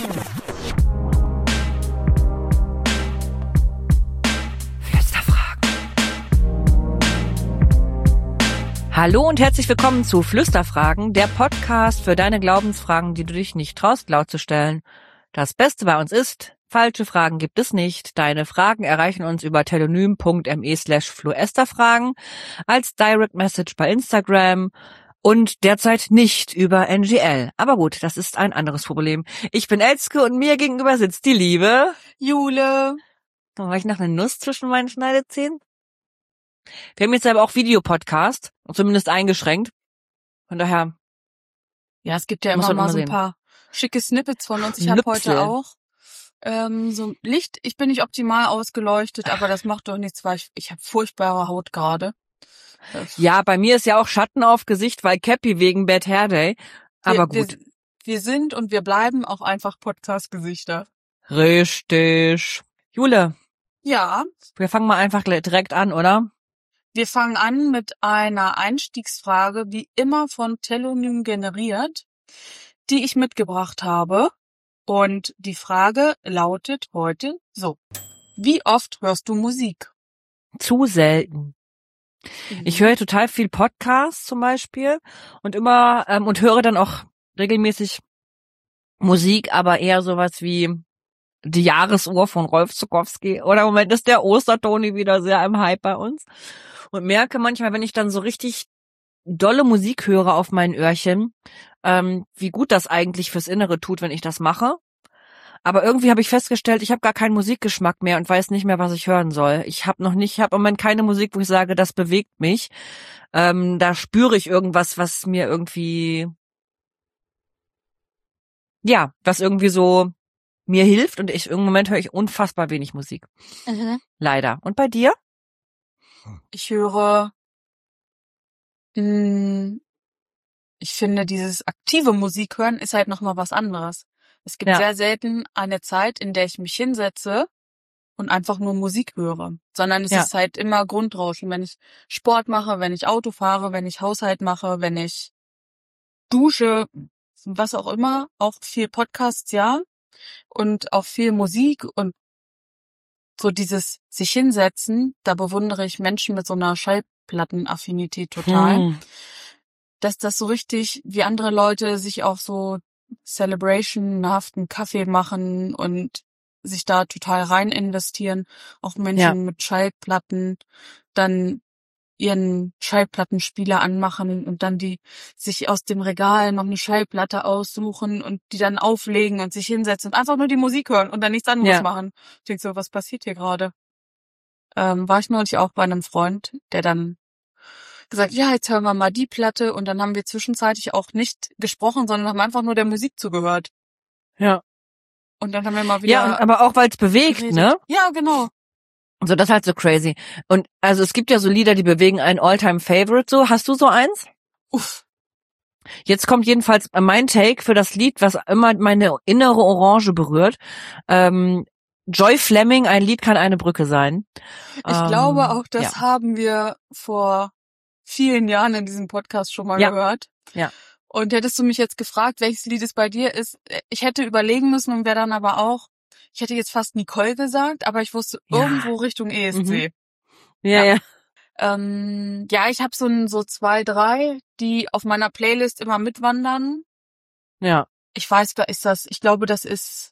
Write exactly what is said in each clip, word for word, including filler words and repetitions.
Hallo und herzlich willkommen zu Flüsterfragen, der Podcast für deine Glaubensfragen, die du dich nicht traust, laut zu stellen. Das Beste bei uns ist, falsche Fragen gibt es nicht. Deine Fragen erreichen uns über telonym.me slash fluesterfragen, als Direct Message bei Instagram und derzeit nicht über N G L. Aber gut, das ist ein anderes Problem. Ich bin Elske und mir gegenüber sitzt die liebe Jule. War ich noch eine Nuss zwischen meinen Schneidezähnen? Wir haben jetzt aber auch Videopodcast, zumindest eingeschränkt. Von daher. Ja, es gibt ja immer mal so ein paar schicke Snippets von uns. Ich habe heute auch ähm, so Licht. Ich bin nicht optimal ausgeleuchtet, aber das macht doch nichts, weil ich, ich habe furchtbare Haut gerade. Ja, bei mir ist ja auch Schatten auf Gesicht, weil Cappy wegen Bad Hair Day. Aber wir, gut. Wir, wir sind und wir bleiben auch einfach Podcast-Gesichter. Richtig. Jule. Ja. Wir fangen mal einfach direkt an, oder? Wir fangen an mit einer Einstiegsfrage, wie immer von Telonym generiert, die ich mitgebracht habe. Und die Frage lautet heute so: Wie oft hörst du Musik? Zu selten. Mhm. Ich höre total viel Podcasts zum Beispiel und immer ähm, und höre dann auch regelmäßig Musik, aber eher sowas wie die Jahresuhr von Rolf Zuckowski. Oder im Moment ist der Ostertoni wieder sehr im Hype bei uns. Und merke manchmal, wenn ich dann so richtig dolle Musik höre auf meinen Öhrchen, ähm, wie gut das eigentlich fürs Innere tut, wenn ich das mache. Aber irgendwie habe ich festgestellt, ich habe gar keinen Musikgeschmack mehr und weiß nicht mehr, was ich hören soll. Ich habe noch nicht, ich habe im Moment keine Musik, wo ich sage, das bewegt mich. Ähm, da spüre ich irgendwas, was mir irgendwie, ja, was irgendwie so mir hilft. Und ich im Moment höre ich unfassbar wenig Musik. Mhm. Leider. Und bei dir? Ich höre, mh, ich finde, dieses aktive Musik hören ist halt nochmal was anderes. Es gibt ja sehr selten eine Zeit, in der ich mich hinsetze und einfach nur Musik höre, sondern es ja. ist halt immer Grundrauschen, wenn ich Sport mache, wenn ich Auto fahre, wenn ich Haushalt mache, wenn ich dusche, was auch immer, auch viel Podcasts, ja, und auch viel Musik und so dieses sich hinsetzen, da bewundere ich Menschen mit so einer Schallplattenaffinität total. Hm. Dass das so richtig, wie andere Leute sich auch so celebrationhaften Kaffee machen und sich da total rein investieren. Auch Menschen ja. mit Schallplatten dann ihren Schallplattenspieler anmachen und dann die sich aus dem Regal noch eine Schallplatte aussuchen und die dann auflegen und sich hinsetzen und einfach nur die Musik hören und dann nichts anderes ja. machen. Ich denke so, was passiert hier gerade? Ähm, war ich neulich auch bei einem Freund, der dann gesagt, ja, jetzt hören wir mal die Platte und dann haben wir zwischenzeitlich auch nicht gesprochen, sondern haben einfach nur der Musik zugehört. Ja. Und dann haben wir mal wieder... Ja, und, aber auch, weil es bewegt, geredet. Ne? Ja, genau. So, das ist halt so crazy. Und also es gibt ja so Lieder, die bewegen einen All-Time-Favorite. So, hast du so eins? Uff. Jetzt kommt jedenfalls mein Take für das Lied, was immer meine innere Orange berührt. Ähm, Joy Fleming, ein Lied kann eine Brücke sein. Ich ähm, glaube auch, das ja. haben wir vor vielen Jahren in diesem Podcast schon mal ja. gehört. Ja. Und hättest du mich jetzt gefragt, welches Lied es bei dir ist, ich hätte überlegen müssen und wäre dann aber auch, ich hätte jetzt fast Nicole gesagt, aber ich wusste ja. irgendwo Richtung E S C. Mhm. Ja, ja. Ja, ähm, ja ich habe so ein, so zwei, drei, die auf meiner Playlist immer mitwandern. Ja. Ich weiß, wer ist das? Ich glaube, das ist,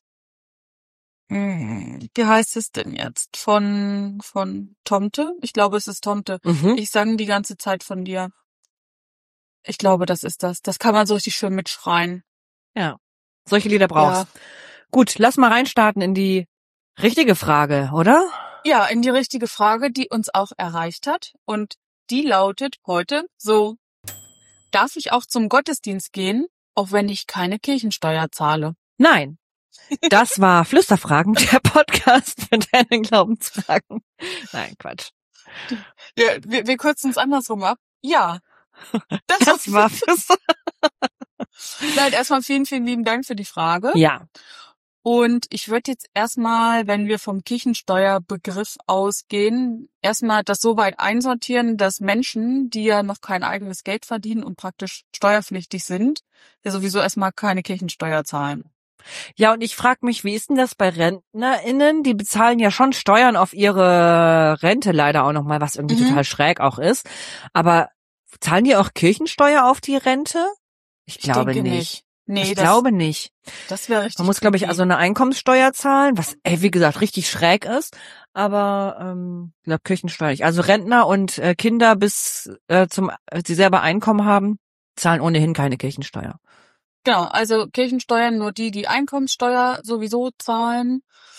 hm, wie heißt es denn jetzt? Von, von Tomte? Ich glaube, es ist Tomte. Mhm. Ich sang die ganze Zeit von dir. Ich glaube, das ist das. Das kann man so richtig schön mitschreien. Ja. Solche Lieder brauchst. Ja. Gut, lass mal reinstarten in die richtige Frage, oder? Ja, in die richtige Frage, die uns auch erreicht hat. Und die lautet heute so: Darf ich auch zum Gottesdienst gehen, auch wenn ich keine Kirchensteuer zahle? Nein. Das war Flüsterfragen, der Podcast für deine Glaubensfragen. Nein, Quatsch. Ja, wir, wir kürzen es andersrum ab. Ja. Das, das war Flüster. Nein, erstmal vielen, vielen lieben Dank für die Frage. Ja. Und ich würde jetzt erstmal, wenn wir vom Kirchensteuerbegriff ausgehen, erstmal das so weit einsortieren, dass Menschen, die ja noch kein eigenes Geld verdienen und praktisch steuerpflichtig sind, ja sowieso erstmal keine Kirchensteuer zahlen. Ja, und ich frage mich, wie ist denn das bei RentnerInnen? Die bezahlen ja schon Steuern auf ihre Rente leider auch nochmal, was irgendwie mhm. total schräg auch ist. Aber zahlen die auch Kirchensteuer auf die Rente? Ich, ich glaube nicht. nicht. Nee, ich das, glaube nicht. Das wäre richtig. Man muss, glaube ich, also eine Einkommenssteuer zahlen, was, ey, wie gesagt, richtig schräg ist. Aber ähm, ich glaube Kirchensteuer nicht. Also Rentner und äh, Kinder bis äh, zum, äh, sie selber Einkommen haben, zahlen ohnehin keine Kirchensteuer. Genau, also Kirchensteuern nur die, die Einkommenssteuer sowieso zahlen.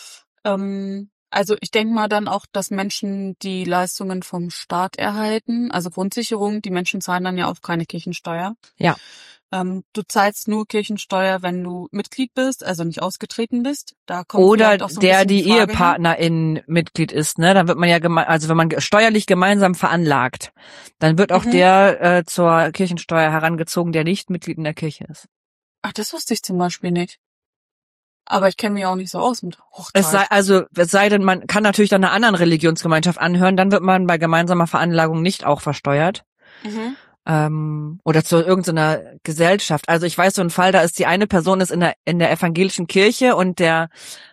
Ähm, also ich denke mal dann auch, dass Menschen die Leistungen vom Staat erhalten, also Grundsicherung, die Menschen zahlen dann ja auch keine Kirchensteuer. Ja. Ähm, du zahlst nur Kirchensteuer, wenn du Mitglied bist, also nicht ausgetreten bist. Da kommt Oder auch so ein der die, die Ehepartnerin Mitglied ist, ne? Dann wird man ja geme- also wenn man steuerlich gemeinsam veranlagt, dann wird auch mhm. der äh, zur Kirchensteuer herangezogen, der nicht Mitglied in der Kirche ist. Ach, das wusste ich zum Beispiel nicht. Aber ich kenne mich auch nicht so aus mit Hochzeit. Es sei, also, es sei denn, man kann natürlich dann einer anderen Religionsgemeinschaft anhören, dann wird man bei gemeinsamer Veranlagung nicht auch versteuert. Mhm. Ähm, oder zu irgendeiner Gesellschaft. Also ich weiß so einen Fall, da ist die eine Person ist in der, in der evangelischen Kirche und der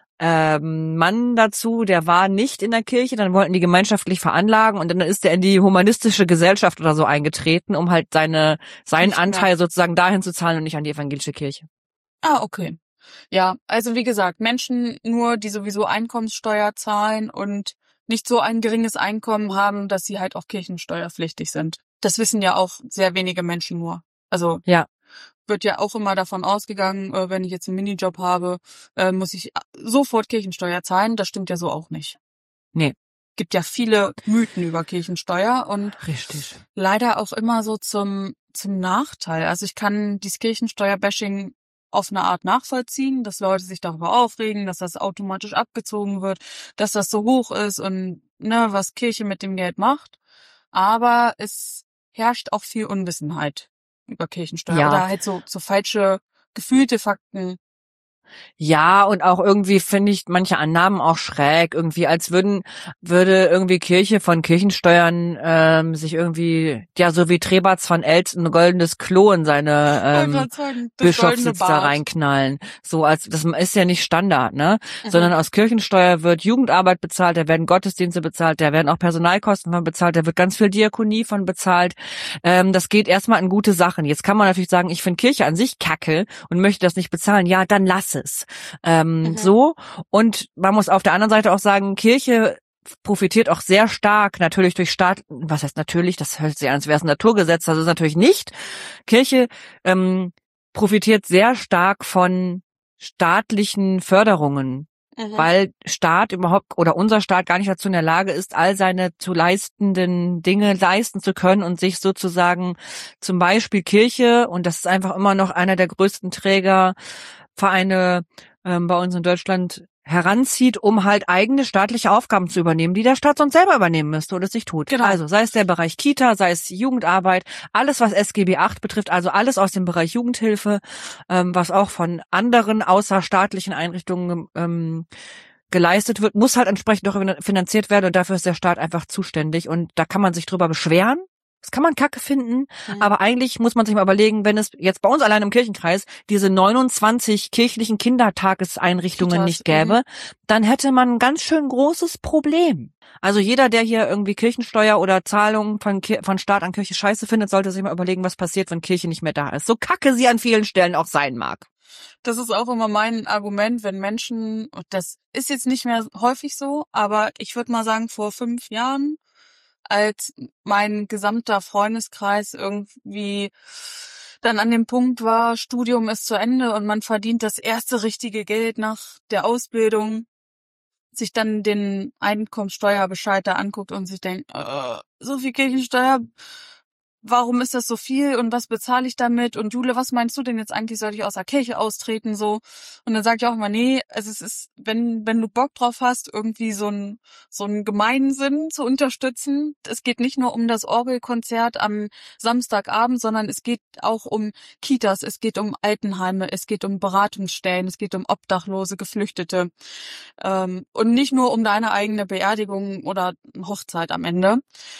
ähm, Mann dazu, der war nicht in der Kirche, dann wollten die gemeinschaftlich veranlagen und dann ist der in die humanistische Gesellschaft oder so eingetreten, um halt seine, seinen nicht Anteil mehr. sozusagen dahin zu zahlen und nicht an die evangelische Kirche. Ah, okay. Ja, also wie gesagt, Menschen nur, die sowieso Einkommenssteuer zahlen und nicht so ein geringes Einkommen haben, dass sie halt auch kirchensteuerpflichtig sind. Das wissen ja auch sehr wenige Menschen nur. Also ja. wird ja auch immer davon ausgegangen, wenn ich jetzt einen Minijob habe, muss ich sofort Kirchensteuer zahlen. Das stimmt ja so auch nicht. Nee. Gibt ja viele Mythen über Kirchensteuer und richtig. Leider auch immer so zum zum Nachteil. Also ich kann dieses Kirchensteuer-Bashing auf eine Art nachvollziehen, dass Leute sich darüber aufregen, dass das automatisch abgezogen wird, dass das so hoch ist und ne, was Kirche mit dem Geld macht. Aber es herrscht auch viel Unwissenheit über Kirchensteuer ja. oder halt so so falsche gefühlte Fakten. Ja, und auch irgendwie finde ich manche Annahmen auch schräg, irgendwie als würden würde irgendwie Kirche von Kirchensteuern ähm, sich irgendwie, ja, so wie Trebatz von Elst ein goldenes Klo in seine ähm, sagen, Bischofssitz da reinknallen. So als das ist ja nicht Standard, ne? Mhm. Sondern aus Kirchensteuer wird Jugendarbeit bezahlt, da werden Gottesdienste bezahlt, da werden auch Personalkosten von bezahlt, da wird ganz viel Diakonie von bezahlt. Ähm, das geht erstmal in gute Sachen. Jetzt kann man natürlich sagen, ich finde Kirche an sich kacke und möchte das nicht bezahlen. Ja, dann lass es. Ähm, mhm. So. Und man muss auf der anderen Seite auch sagen, Kirche profitiert auch sehr stark natürlich durch Staat, was heißt natürlich, das hört sich an, als wäre es ein Naturgesetz, das ist natürlich nicht. Kirche ähm, profitiert sehr stark von staatlichen Förderungen, mhm. weil Staat überhaupt oder unser Staat gar nicht dazu in der Lage ist, all seine zu leistenden Dinge leisten zu können und sich sozusagen zum Beispiel Kirche, und das ist einfach immer noch einer der größten Träger, Vereine ähm, bei uns in Deutschland heranzieht, um halt eigene staatliche Aufgaben zu übernehmen, die der Staat sonst selber übernehmen müsste oder es nicht tut. Genau. Also sei es der Bereich Kita, sei es Jugendarbeit, alles was S G B acht betrifft, also alles aus dem Bereich Jugendhilfe, ähm, was auch von anderen außerstaatlichen Einrichtungen ähm, geleistet wird, muss halt entsprechend auch finanziert werden und dafür ist der Staat einfach zuständig und da kann man sich drüber beschweren. Das kann man kacke finden, mhm. aber eigentlich muss man sich mal überlegen, wenn es jetzt bei uns allein im Kirchenkreis diese neunundzwanzig kirchlichen Kindertageseinrichtungen Kitas, nicht gäbe, mhm. dann hätte man ein ganz schön großes Problem. Also jeder, der hier irgendwie Kirchensteuer oder Zahlungen von, Ki- von Staat an Kirche scheiße findet, sollte sich mal überlegen, was passiert, wenn Kirche nicht mehr da ist. So kacke sie an vielen Stellen auch sein mag. Das ist auch immer mein Argument, wenn Menschen, und das ist jetzt nicht mehr häufig so, aber ich würde mal sagen, vor fünf Jahren, als mein gesamter Freundeskreis irgendwie dann an dem Punkt war, Studium ist zu Ende und man verdient das erste richtige Geld nach der Ausbildung, sich dann den Einkommensteuerbescheid da anguckt und sich denkt, äh, so viel Kirchensteuer, warum ist das so viel und was bezahle ich damit? Und Jule, was meinst du denn jetzt eigentlich, soll ich aus der Kirche austreten so? Und dann sage ich auch immer, nee, also es ist, wenn wenn du Bock drauf hast, irgendwie so ein so einen Gemeinsinn zu unterstützen. Es geht nicht nur um das Orgelkonzert am Samstagabend, sondern es geht auch um Kitas, es geht um Altenheime, es geht um Beratungsstellen, es geht um Obdachlose, Geflüchtete ähm, und nicht nur um deine eigene Beerdigung oder Hochzeit am Ende.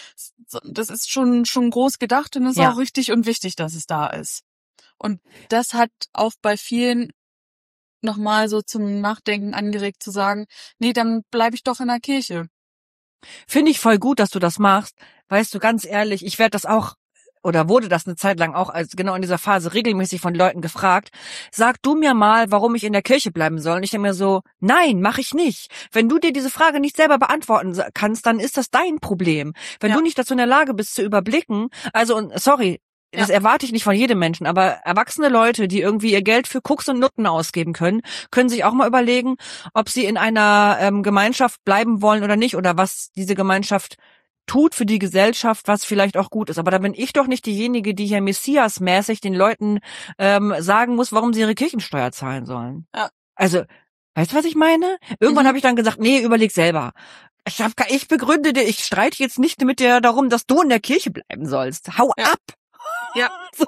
Das ist schon schon groß gedacht und es ist Ja. auch richtig und wichtig, dass es da ist. Und das hat auch bei vielen nochmal so zum Nachdenken angeregt zu sagen, nee, dann bleibe ich doch in der Kirche. Finde ich voll gut, dass du das machst. Weißt du, ganz ehrlich, ich werde das auch, oder wurde das eine Zeit lang auch, also genau in dieser Phase regelmäßig von Leuten gefragt, sag du mir mal, warum ich in der Kirche bleiben soll. Und ich denke mir so, nein, mache ich nicht. Wenn du dir diese Frage nicht selber beantworten kannst, dann ist das dein Problem. Wenn ja. du nicht dazu in der Lage bist zu überblicken, also, sorry, das ja. erwarte ich nicht von jedem Menschen, aber erwachsene Leute, die irgendwie ihr Geld für Koks und Nutten ausgeben können, können sich auch mal überlegen, ob sie in einer ähm, Gemeinschaft bleiben wollen oder nicht oder was diese Gemeinschaft tut für die Gesellschaft, was vielleicht auch gut ist. Aber da bin ich doch nicht diejenige, die hier Messias-mäßig den Leuten ähm, sagen muss, warum sie ihre Kirchensteuer zahlen sollen. Ja. Also, weißt du, was ich meine? Irgendwann mhm. habe ich dann gesagt, nee, überleg selber. Ich, hab, ich begründe dir, ich streite jetzt nicht mit dir darum, dass du in der Kirche bleiben sollst. Hau ja. ab! Ja. So.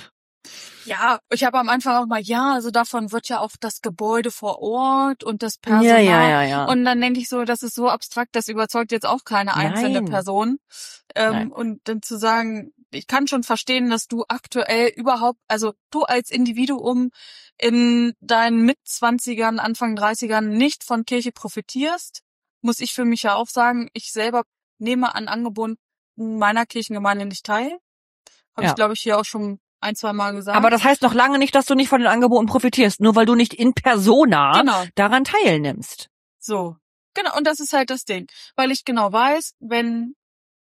Ja, ich habe am Anfang auch mal, ja, also davon wird ja auch das Gebäude vor Ort und das Personal. Ja, ja, ja, ja. Und dann denke ich so, das ist so abstrakt, das überzeugt jetzt auch keine einzelne Nein. Person. Ähm, und dann zu sagen, ich kann schon verstehen, dass du aktuell überhaupt, also du als Individuum in deinen Mitzwanzigern, Anfang dreißigern nicht von Kirche profitierst, muss ich für mich ja auch sagen, ich selber nehme an Angeboten meiner Kirchengemeinde nicht teil. Habe ja. ich, glaube ich, hier auch schon ein, zwei Mal gesagt. Aber das heißt noch lange nicht, dass du nicht von den Angeboten profitierst, nur weil du nicht in persona genau. daran teilnimmst. So, genau. Und das ist halt das Ding. Weil ich genau weiß, wenn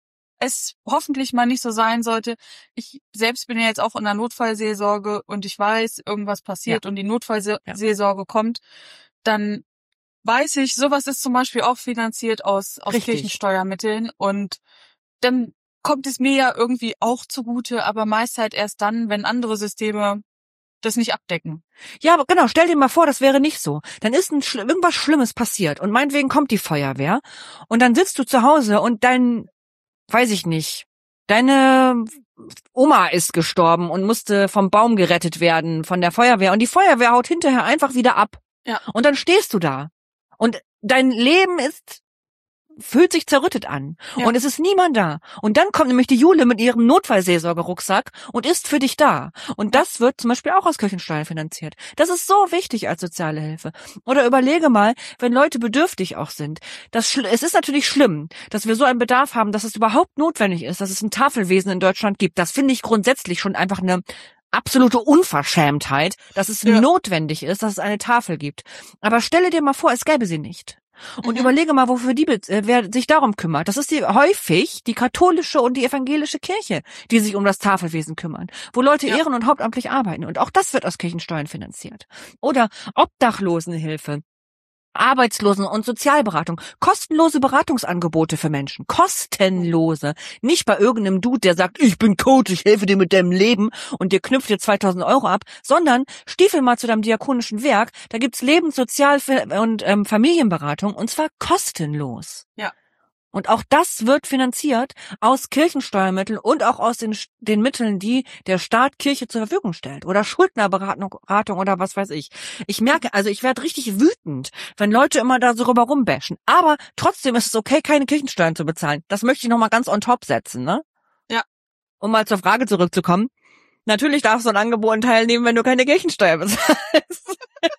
es hoffentlich mal nicht so sein sollte, ich selbst bin ja jetzt auch in der Notfallseelsorge und ich weiß, irgendwas passiert ja. und die Notfallseelsorge ja. kommt, dann weiß ich, sowas ist zum Beispiel auch finanziert aus, aus Kirchensteuermitteln und dann kommt es mir ja irgendwie auch zugute, aber meist halt erst dann, wenn andere Systeme das nicht abdecken. Ja, aber genau, stell dir mal vor, das wäre nicht so. Dann ist ein, irgendwas Schlimmes passiert und meinetwegen kommt die Feuerwehr und dann sitzt du zu Hause und dein, weiß ich nicht, deine Oma ist gestorben und musste vom Baum gerettet werden von der Feuerwehr und die Feuerwehr haut hinterher einfach wieder ab. Ja. Und dann stehst du da und dein Leben ist fühlt sich zerrüttet an. Ja. Und es ist niemand da. Und dann kommt nämlich die Jule mit ihrem Notfallseelsorgerucksack und ist für dich da. Und das wird zum Beispiel auch aus Kirchensteuern finanziert. Das ist so wichtig als soziale Hilfe. Oder überlege mal, wenn Leute bedürftig auch sind. Das, es ist natürlich schlimm, dass wir so einen Bedarf haben, dass es überhaupt notwendig ist, dass es ein Tafelwesen in Deutschland gibt. Das finde ich grundsätzlich schon einfach eine absolute Unverschämtheit, dass es ja. notwendig ist, dass es eine Tafel gibt. Aber stelle dir mal vor, es gäbe sie nicht. Und mhm. überlege mal, wofür die, äh, wer sich darum kümmert. Das ist die, häufig die katholische und die evangelische Kirche, die sich um das Tafelwesen kümmern, wo Leute ja. ehren- und hauptamtlich arbeiten. Und auch das wird aus Kirchensteuern finanziert. Oder Obdachlosenhilfe, Arbeitslosen- und Sozialberatung, kostenlose Beratungsangebote für Menschen, kostenlose. Nicht bei irgendeinem Dude, der sagt, ich bin Coach, ich helfe dir mit deinem Leben und dir knüpft dir zweitausend Euro ab, sondern stiefel mal zu deinem diakonischen Werk, da gibt's Lebens-, Sozial- und ähm, Familienberatung und zwar kostenlos. Ja. Und auch das wird finanziert aus Kirchensteuermitteln und auch aus den, den Mitteln, die der Staat Kirche zur Verfügung stellt. Oder Schuldnerberatung Beratung oder was weiß ich. Ich merke, also ich werde richtig wütend, wenn Leute immer da so rüber rumbashen. Aber trotzdem ist es okay, keine Kirchensteuern zu bezahlen. Das möchte ich nochmal ganz on top setzen, ne? Ja. Um mal zur Frage zurückzukommen. Natürlich darfst du an Angeboten teilnehmen, wenn du keine Kirchensteuer bezahlst.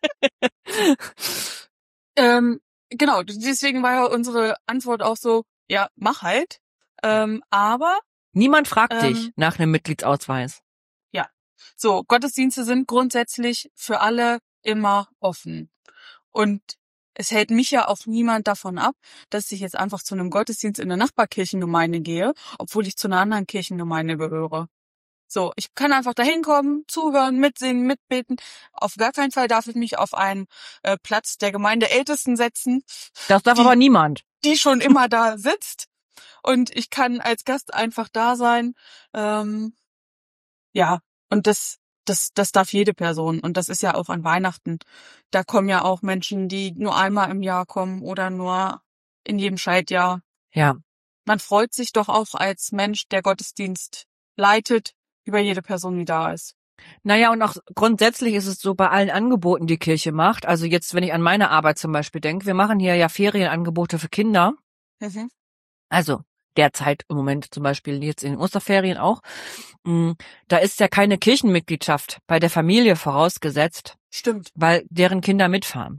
ähm. Genau, deswegen war ja unsere Antwort auch so, ja, mach halt. Ähm, aber niemand fragt ähm, dich nach einem Mitgliedsausweis. Ja, so, Gottesdienste sind grundsätzlich für alle immer offen. Und es hält mich ja auch niemand davon ab, dass ich jetzt einfach zu einem Gottesdienst in der Nachbarkirchengemeinde gehe, obwohl ich zu einer anderen Kirchengemeinde gehöre. So, ich kann einfach da hinkommen, zuhören, mitsingen, mitbeten. Auf gar keinen Fall darf ich mich auf einen äh, Platz der Gemeindeältesten setzen. Das darf die, aber niemand. Die schon immer da sitzt. Und ich kann als Gast einfach da sein. Ähm, ja, und das, das, das darf jede Person. Und das ist ja auch an Weihnachten. Da kommen ja auch Menschen, die nur einmal im Jahr kommen oder nur in jedem Schaltjahr. Ja. Man freut sich doch auch als Mensch, der Gottesdienst leitet, über jede Person, die da ist. Naja, und auch grundsätzlich ist es so bei allen Angeboten, die Kirche macht. Also jetzt, wenn ich an meine Arbeit zum Beispiel denke, wir machen hier ja Ferienangebote für Kinder. Mhm. Also derzeit im Moment zum Beispiel jetzt in den Osterferien auch. Da ist ja keine Kirchenmitgliedschaft bei der Familie vorausgesetzt. Stimmt. Weil deren Kinder mitfahren.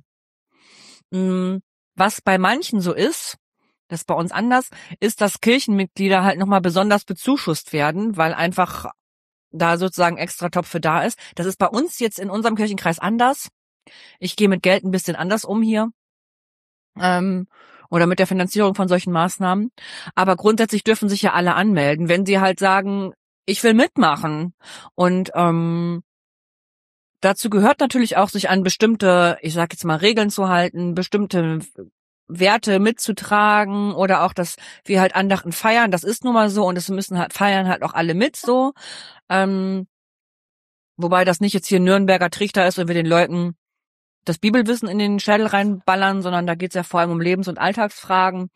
Was bei manchen so ist, das ist bei uns anders, ist, dass Kirchenmitglieder halt nochmal besonders bezuschusst werden, weil einfach da sozusagen extra Topf für da ist. Das ist bei uns jetzt in unserem Kirchenkreis anders. Ich gehe mit Geld ein bisschen anders um hier. Ähm, oder mit der Finanzierung von solchen Maßnahmen. Aber grundsätzlich dürfen sich ja alle anmelden, wenn sie halt sagen, ich will mitmachen. Und ähm, dazu gehört natürlich auch, sich an bestimmte, ich sag jetzt mal, Regeln zu halten, bestimmte Werte mitzutragen oder auch, dass wir halt Andachten feiern. Das ist nun mal so und es müssen halt feiern halt auch alle mit so. Ähm, wobei das nicht jetzt hier Nürnberger Trichter ist und wir den Leuten das Bibelwissen in den Schädel reinballern, sondern da geht's ja vor allem um Lebens- und Alltagsfragen,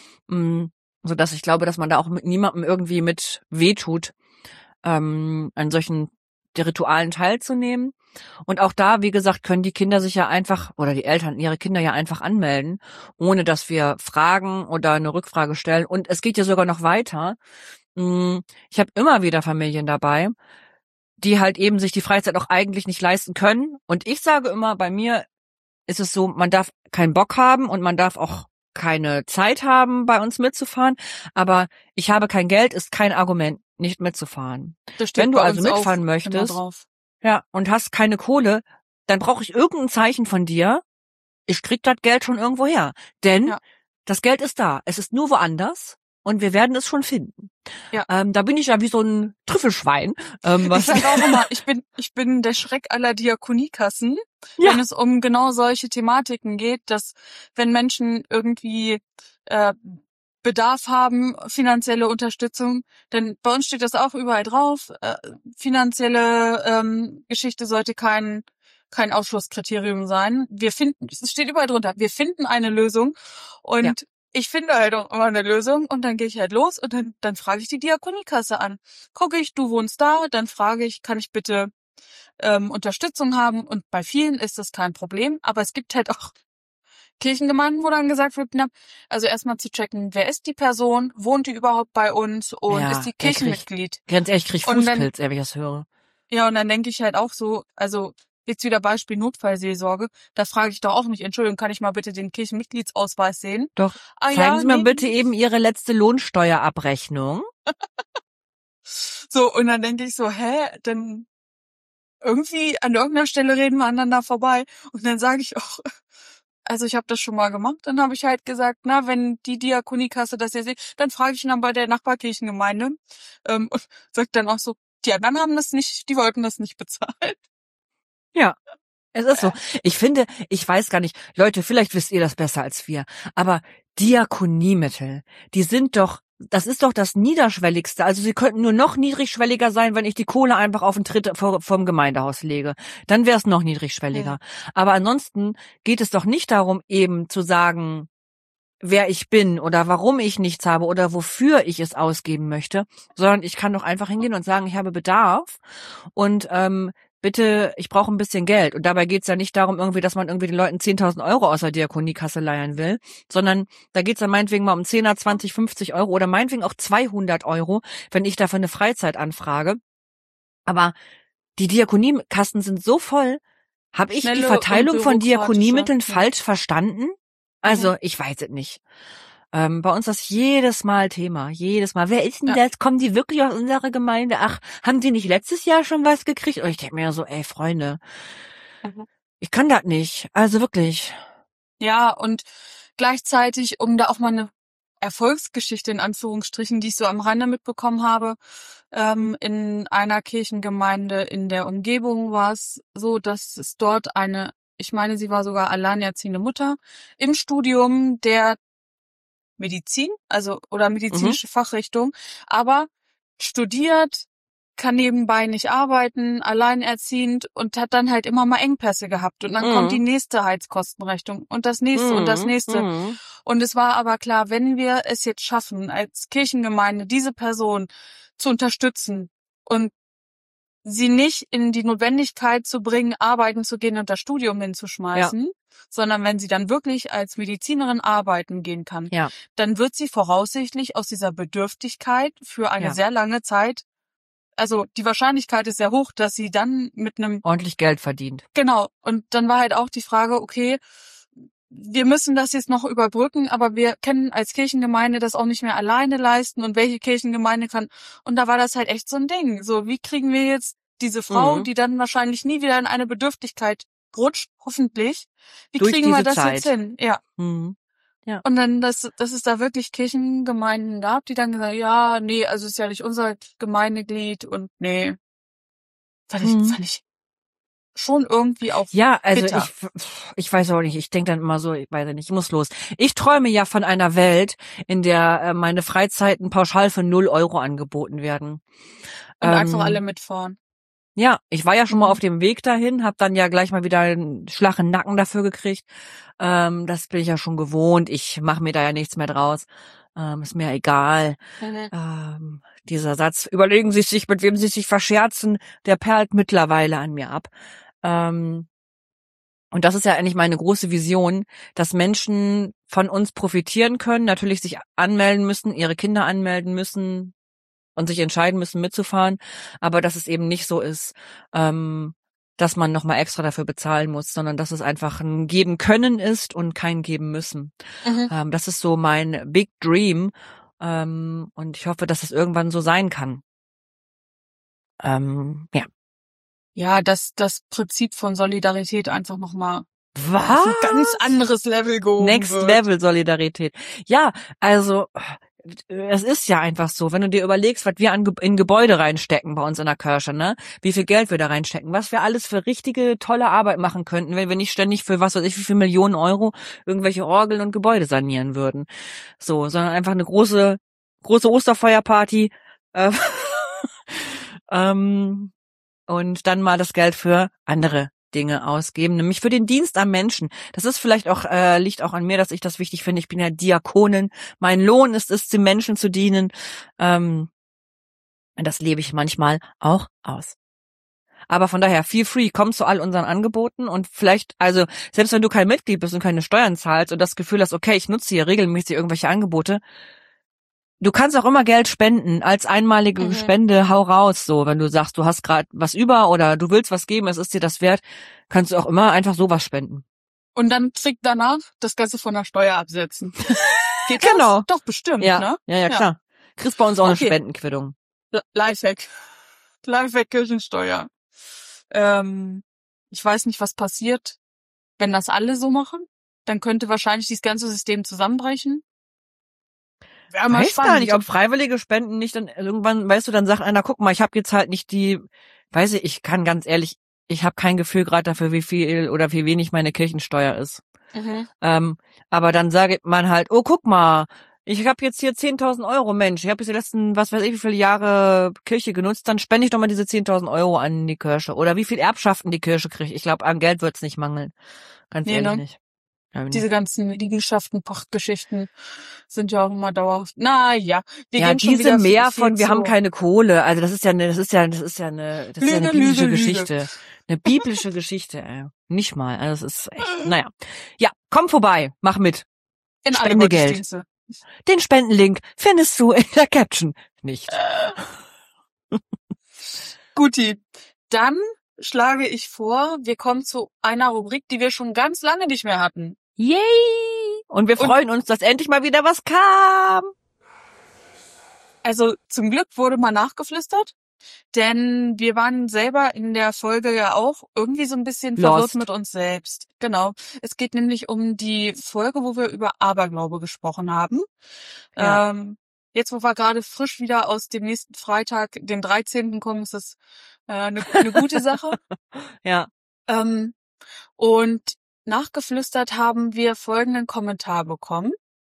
so dass ich glaube, dass man da auch mit niemandem irgendwie mit wehtut, ähm, an solchen Ritualen teilzunehmen. Und auch da, wie gesagt, können die Kinder sich ja einfach, oder die Eltern ihre Kinder ja einfach anmelden, ohne dass wir fragen oder eine Rückfrage stellen. Und es geht ja sogar noch weiter. Ich habe immer wieder Familien dabei, die halt eben sich die Freizeit auch eigentlich nicht leisten können. Und ich sage immer, bei mir ist es so, man darf keinen Bock haben und man darf auch keine Zeit haben, bei uns mitzufahren. Aber ich habe kein Geld, ist kein Argument, nicht mitzufahren. Wenn du also mitfahren möchtest, ja, und hast keine Kohle, dann brauche ich irgendein Zeichen von dir. Ich krieg das Geld schon irgendwo her. Denn ja. das Geld ist da. Es ist nur woanders. Und wir werden es schon finden. Ja. Ähm, da bin ich ja wie so ein Trüffelschwein. Ähm, was ich sag auch immer, ich bin, ich bin der Schreck aller Diakoniekassen, ja. wenn es um genau solche Thematiken geht, dass wenn Menschen irgendwie äh, Bedarf haben, finanzielle Unterstützung, denn bei uns steht das auch überall drauf. Äh, finanzielle ähm, Geschichte sollte kein kein Ausschlusskriterium sein. Wir finden, es steht überall drunter, wir finden eine Lösung und ja. Ich finde halt auch immer eine Lösung und dann gehe ich halt los und dann dann frage ich die Diakoniekasse an. Gucke ich, du wohnst da, dann frage ich, kann ich bitte ähm, Unterstützung haben? Und bei vielen ist das kein Problem, aber es gibt halt auch Kirchengemeinden, wo dann gesagt wird, na, also erstmal zu checken, wer ist die Person, wohnt die überhaupt bei uns und ja, ist die Kirchenmitglied? Krieg, ganz ehrlich, ich krieg Fußpilz, wenn ich das höre. Ja, und dann denke ich halt auch so, also jetzt wieder Beispiel Notfallseelsorge, da frage ich doch auch nicht, Entschuldigung, kann ich mal bitte den Kirchenmitgliedsausweis sehen? Doch, ah, zeigen ja, Sie mir nee. bitte eben Ihre letzte Lohnsteuerabrechnung. So, und dann denke ich so, hä, dann irgendwie an irgendeiner Stelle reden wir aneinander vorbei und dann sage ich auch, also ich habe das schon mal gemacht, dann habe ich halt gesagt, na, wenn die Diakoniekasse das hier sieht, dann frage ich ihn dann bei der Nachbarkirchengemeinde ähm, und sagt dann auch so, die anderen haben das nicht, die wollten das nicht bezahlen. Ja, es ist so. Ich finde, ich weiß gar nicht, Leute, vielleicht wisst ihr das besser als wir, aber Diakoniemittel, die sind doch, das ist doch das Niederschwelligste. Also sie könnten nur noch niedrigschwelliger sein, wenn ich die Kohle einfach auf den Tritt vom Gemeindehaus lege. Dann wäre es noch niedrigschwelliger. Ja. Aber ansonsten geht es doch nicht darum, eben zu sagen, wer ich bin oder warum ich nichts habe oder wofür ich es ausgeben möchte, sondern ich kann doch einfach hingehen und sagen, ich habe Bedarf und ähm, bitte, ich brauche ein bisschen Geld. Und dabei geht's ja nicht darum, irgendwie, dass man irgendwie den Leuten zehntausend Euro aus der Diakoniekasse leihen will, sondern da geht's dann meinetwegen mal um zehner, zwanzig, fünfzig Euro oder meinetwegen auch zweihundert Euro, wenn ich dafür eine Freizeit anfrage. Aber die Diakoniekassen sind so voll. Habe ich die Verteilung von Diakoniemitteln ja. falsch verstanden? Also, ich weiß es nicht. Ähm, bei uns ist das jedes Mal Thema, jedes Mal. Wer ist denn ja. das? Kommen die wirklich aus unserer Gemeinde? Ach, haben die nicht letztes Jahr schon was gekriegt? Und ich denke mir so, ey, Freunde, mhm. ich kann das nicht. Also wirklich. Ja, und gleichzeitig, um da auch mal eine Erfolgsgeschichte in Anführungsstrichen, die ich so am Rande mitbekommen habe, ähm, in einer Kirchengemeinde in der Umgebung war es so, dass es dort eine, ich meine, sie war sogar alleinerziehende Mutter, im Studium der Medizin, also oder medizinische mhm. Fachrichtung, aber studiert, kann nebenbei nicht arbeiten, alleinerziehend und hat dann halt immer mal Engpässe gehabt. Und dann mhm. kommt die nächste Heizkostenrechnung und das nächste mhm. und das nächste. Mhm. Und es war aber klar, wenn wir es jetzt schaffen, als Kirchengemeinde diese Person zu unterstützen und sie nicht in die Notwendigkeit zu bringen, arbeiten zu gehen und das Studium hinzuschmeißen, ja. sondern wenn sie dann wirklich als Medizinerin arbeiten gehen kann, ja. dann wird sie voraussichtlich aus dieser Bedürftigkeit für eine ja. sehr lange Zeit also die Wahrscheinlichkeit ist sehr hoch, dass sie dann mit einem ordentlich Geld verdient. Genau. Und dann war halt auch die Frage, okay, wir müssen das jetzt noch überbrücken, aber wir können als Kirchengemeinde das auch nicht mehr alleine leisten und welche Kirchengemeinde kann. Und da war das halt echt so ein Ding. So, wie kriegen wir jetzt diese Frau, Mhm. die dann wahrscheinlich nie wieder in eine Bedürftigkeit rutscht, hoffentlich, wie Durch kriegen wir diese das Zeit. jetzt hin? Ja. Mhm. Ja. Und dann, dass, dass es da wirklich Kirchengemeinden gab, die dann gesagt, ja, nee, also ist ja nicht unser Gemeindeglied und nee. Fand ich, Mhm. fand ich schon irgendwie auch Ja, also bitter. ich ich weiß auch nicht, ich denke dann immer so, ich weiß nicht, ich muss los. Ich träume ja von einer Welt, in der äh, meine Freizeiten pauschal für null Euro angeboten werden. Und ähm, einfach alle mitfahren. Ja, ich war ja schon mal Mhm. auf dem Weg dahin, habe dann ja gleich mal wieder einen flachen Nacken dafür gekriegt. Ähm, das bin ich ja schon gewohnt. Ich mache mir da ja nichts mehr draus. Ähm, ist mir egal. Mhm. Ähm, dieser Satz, überlegen Sie sich, mit wem Sie sich verscherzen, der perlt mittlerweile an mir ab. Ähm, und das ist ja eigentlich meine große Vision, dass Menschen von uns profitieren können, natürlich sich anmelden müssen, ihre Kinder anmelden müssen und sich entscheiden müssen, mitzufahren, aber dass es eben nicht so ist, ähm, dass man nochmal extra dafür bezahlen muss, sondern dass es einfach ein Geben können ist und kein Geben müssen. Mhm. Ähm, das ist so mein Big Dream, ähm, und ich hoffe, dass es irgendwann so sein kann. Ähm, ja. Ja, dass das Prinzip von Solidarität einfach nochmal auf Was? ein ganz anderes Level gehoben Next wird. Level Solidarität. Ja, also es ist ja einfach so, wenn du dir überlegst, was wir an, Ge- in Gebäude reinstecken bei uns in der Kirche, ne? Wie viel Geld wir da reinstecken, was wir alles für richtige, tolle Arbeit machen könnten, wenn wir nicht ständig für was weiß ich, wie viel Millionen Euro irgendwelche Orgeln und Gebäude sanieren würden. So, sondern einfach eine große, große Osterfeuerparty, äh, ähm, und dann mal das Geld für andere Dinge ausgeben, nämlich für den Dienst am Menschen. Das ist vielleicht auch, äh, liegt auch an mir, dass ich das wichtig finde. Ich bin ja Diakonin. Mein Lohn ist es, den Menschen zu dienen. Ähm, und das lebe ich manchmal auch aus. Aber von daher, feel free, komm zu all unseren Angeboten und vielleicht, also, selbst wenn du kein Mitglied bist und keine Steuern zahlst und das Gefühl hast, okay, ich nutze hier regelmäßig irgendwelche Angebote, du kannst auch immer Geld spenden, als einmalige Mhm. Spende, hau raus, so, wenn du sagst, du hast gerade was über oder du willst was geben, es ist dir das wert, kannst du auch immer einfach sowas spenden. Und dann kriegt danach das Ganze von der Steuer absetzen. Geht Genau. das? Doch, bestimmt, Ja, ne? ja, ja, klar. Kriegst bei uns auch Okay. eine Spendenquittung. L- Lifehack. Lifehack Kirchensteuer. Ähm, ich weiß nicht, was passiert, wenn das alle so machen. Dann könnte wahrscheinlich dieses ganze System zusammenbrechen. Wäre mal Weiß spannend. gar nicht, ob freiwillige Spenden nicht dann irgendwann, weißt du, dann sagt einer, guck mal, ich habe jetzt halt nicht die, weiß ich, ich kann ganz ehrlich, ich habe kein Gefühl gerade dafür, wie viel oder wie wenig meine Kirchensteuer ist. Mhm. Ähm, aber dann sage man halt, oh, guck mal, ich habe jetzt hier zehntausend Euro, Mensch, ich habe jetzt die letzten, was weiß ich, wie viele Jahre Kirche genutzt, dann spende ich doch mal diese zehntausend Euro an die Kirche. Oder wie viel Erbschaften die Kirche kriegt. Ich glaube, an Geld wird's nicht mangeln. Ganz Nee, ehrlich ne? nicht. Ja, Diese nicht. ganzen Liegenschaften, Pachtgeschichten sind ja auch immer dauerhaft. Na ja, wir Ja, gehen schon diese wieder mehr viel von, wir zu- haben keine Kohle. Also das ist ja eine, das ist ja, das ist ja eine, das ist ja eine Lüge, biblische Lüge, Lüge. Geschichte. Eine biblische Geschichte, ey. Nicht mal. Also es ist echt, naja. Ja, komm vorbei, mach mit. in alle Spende Geld. Gottesdienste. Den Spendenlink findest du in der Caption nicht. Guti, dann schlage ich vor, wir kommen zu einer Rubrik, die wir schon ganz lange nicht mehr hatten. Yay! Und wir Und- freuen uns, dass endlich mal wieder was kam. Also zum Glück wurde mal nachgeflüstert, denn wir waren selber in der Folge ja auch irgendwie so ein bisschen Lost. verwirrt mit uns selbst. Genau. Es geht nämlich um die Folge, wo wir über Aberglaube gesprochen haben. Ja. Ähm, jetzt, wo wir gerade frisch wieder aus dem nächsten Freitag, den dreizehnten kommen, ist das äh, eine, eine gute Sache. Ja. Ähm, und nachgeflüstert haben wir folgenden Kommentar bekommen.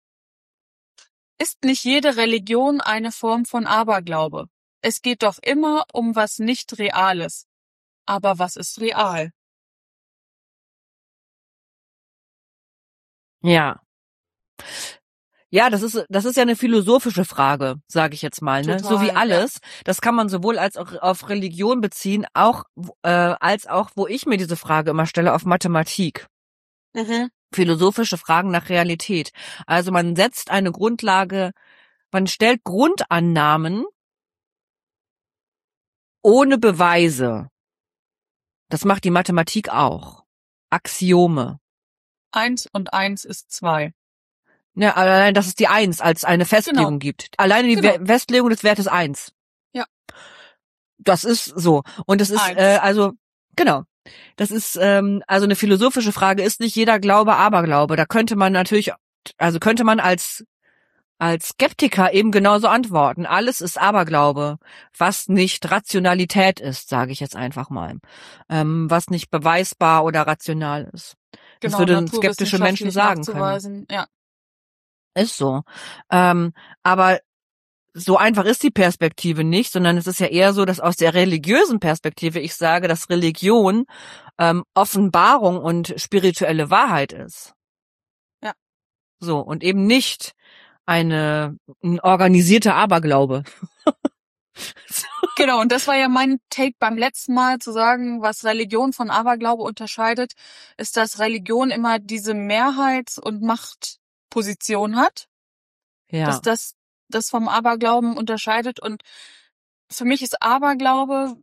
Ist nicht jede Religion eine Form von Aberglaube? Es geht doch immer um was nicht Reales. Aber was ist real? Ja. Ja, das ist das ist ja eine philosophische Frage, sage ich jetzt mal, ne? Total, So wie ja. alles, das kann man sowohl als auch auf Religion beziehen, auch äh, als auch, wo ich mir diese Frage immer stelle, auf Mathematik. Mhm. Philosophische Fragen nach Realität. Also man setzt eine Grundlage, man stellt Grundannahmen ohne Beweise. Das macht die Mathematik auch. Axiome. Eins und eins ist zwei. Ja, allein, dass es die Eins als eine Festlegung Genau. gibt. Alleine die Genau. We- Festlegung des Wertes eins. Ja. Das ist so. Und es ist, Eins. äh, also, genau. Das ist, ähm, also eine philosophische Frage. Ist nicht jeder Glaube Aberglaube? Da könnte man natürlich, also könnte man als als Skeptiker eben genauso antworten. Alles ist Aberglaube, was nicht Rationalität ist, sage ich jetzt einfach mal. Ähm, was nicht beweisbar oder rational ist. Genau, das würden skeptische Menschen sagen können. Ja. Ist so. Ähm, aber so einfach ist die Perspektive nicht, sondern es ist ja eher so, dass aus der religiösen Perspektive ich sage, dass Religion ähm, Offenbarung und spirituelle Wahrheit ist. Ja. So, und eben nicht eine ein organisierter Aberglaube. So. Genau, und das war ja mein Take beim letzten Mal, zu sagen, was Religion von Aberglaube unterscheidet, ist, dass Religion immer diese Mehrheits- und Machtposition hat. Ja. Dass das das vom Aberglauben unterscheidet. Und für mich ist Aberglaube,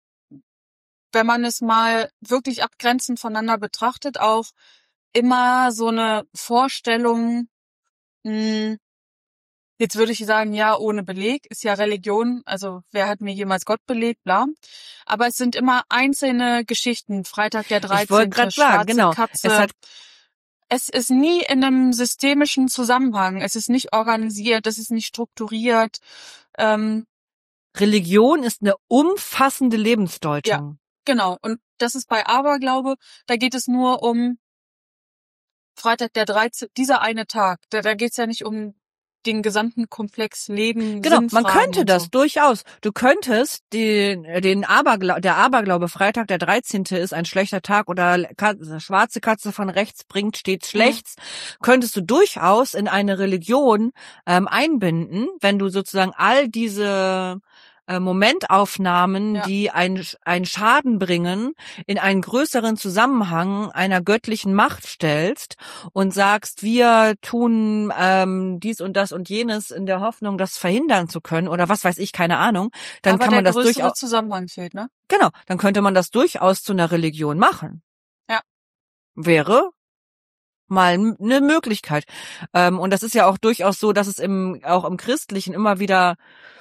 wenn man es mal wirklich abgrenzend voneinander betrachtet, auch immer so eine Vorstellung, mh, jetzt würde ich sagen, ja, ohne Beleg, ist ja Religion, also wer hat mir jemals Gott belegt, bla. Aber es sind immer einzelne Geschichten. Freitag der dreizehnte, ich wollte gerade sagen, genau. Katze. Es, hat es ist nie in einem systemischen Zusammenhang. Es ist nicht organisiert, es ist nicht strukturiert. Ähm, Religion ist eine umfassende Lebensdeutung. Ja, genau. Und das ist bei Aberglaube, da geht es nur um Freitag der dreizehnte, dieser eine Tag. Da, da geht's ja nicht um den gesamten Komplex Leben, genau, Sinnfragen man könnte das so. durchaus. Du könntest den, den Aberglaube, der Aberglaube, Freitag der dreizehnte ist ein schlechter Tag oder Katze, schwarze Katze von rechts bringt stets schlechts, mhm. könntest du durchaus in eine Religion ähm, einbinden, wenn du sozusagen all diese äh, Momentaufnahmen, ja. die ein, ein Schaden bringen, in einen größeren Zusammenhang einer göttlichen Macht stellst und sagst, wir tun ähm, dies und das und jenes in der Hoffnung, das verhindern zu können oder was weiß ich, keine Ahnung, dann Aber kann man der das durchaus Zusammenhang fehlt, ne? Genau, dann könnte man das durchaus zu einer Religion machen. Ja. Wäre mal eine Möglichkeit. Ähm, und das ist ja auch durchaus so, dass es im auch im Christlichen immer wieder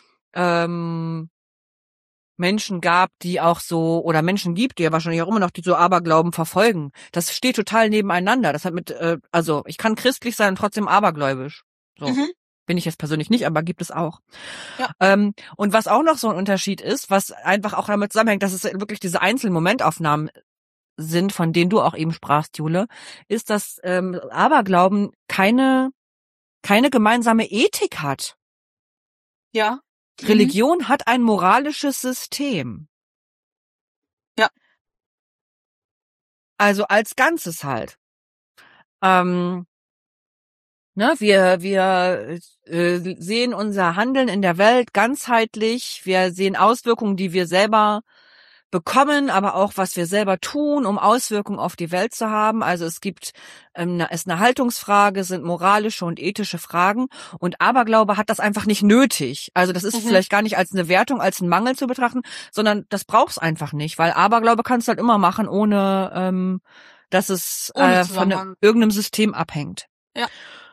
ähm, Menschen gab, die auch so, oder Menschen gibt, die ja wahrscheinlich auch immer noch die so Aberglauben verfolgen. Das steht total nebeneinander. Das hat mit, äh, also ich kann christlich sein und trotzdem abergläubisch. So. Mhm. Bin ich jetzt persönlich nicht, aber gibt es auch. Ja. Ähm, und was auch noch so ein Unterschied ist, was einfach auch damit zusammenhängt, dass es wirklich diese einzelnen Momentaufnahmen sind, von denen du auch eben sprachst, Jule, ist, dass ähm, Aberglauben keine, keine gemeinsame Ethik hat. Ja. Religion mhm. hat ein moralisches System. Ja. Also als Ganzes halt. Ähm, ne, wir wir äh, sehen unser Handeln in der Welt ganzheitlich. Wir sehen Auswirkungen, die wir selber bekommen, aber auch was wir selber tun, um Auswirkungen auf die Welt zu haben. Also es gibt, ähm, ist eine Haltungsfrage, sind moralische und ethische Fragen und Aberglaube hat das einfach nicht nötig. Also das ist mhm. vielleicht gar nicht als eine Wertung, als einen Mangel zu betrachten, sondern das braucht's einfach nicht, weil Aberglaube kannst du halt immer machen, ohne ähm, dass es äh, von ne, irgendeinem System abhängt. Ja.